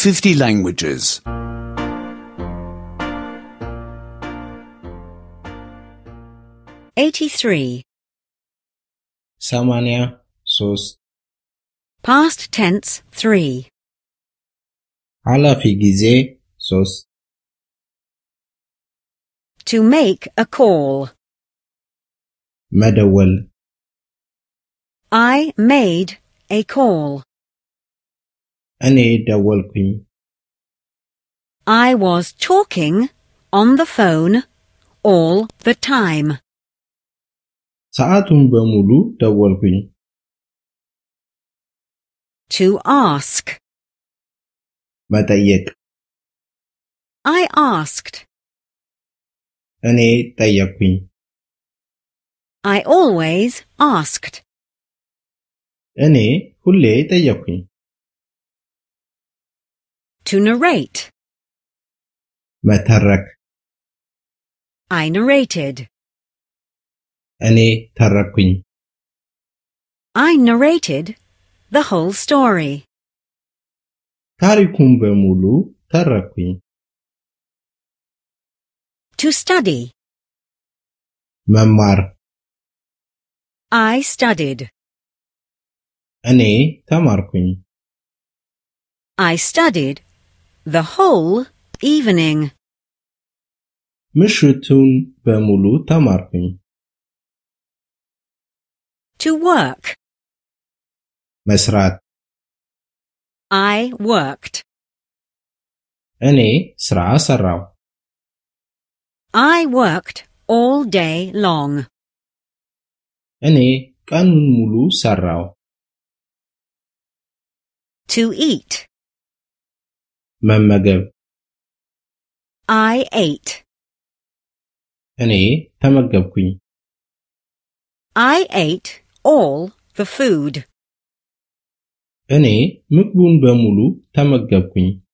50 languages. 83. 83 Past tense 3. ኃላፊ ጊዜ 3 To make a call. መደወል I made a call. እኔ ደወልኩኝ I was talking on the phone all the time. ሰዓቱን በሙሉ ደወልኩኝ To ask. መጠየቅ I asked. እኔ ጠየቅኩኝ I always asked. እኔ ሁሌ ጠየቅኩኝ To narrate. መተረክ I narrated. እኔ ተረኩኝ I narrated the whole story. ታሪኩን በሙሉ ተረኩኝ To study. መማር I studied. እኔ ተማርኩኝ I studied the whole evening. ምሽቱን በሙሉ ተማርኩኝ To work. መስራት I worked. እኔ ስራ ሰራው I worked all day long. እኔ ቀኑን ሙሉ ሰራው To eat. መመገብ I ate. እኔ ተመገብኩኝ I ate all the food. እኔ ምግቡን በሙሉ ተመገብኩኝ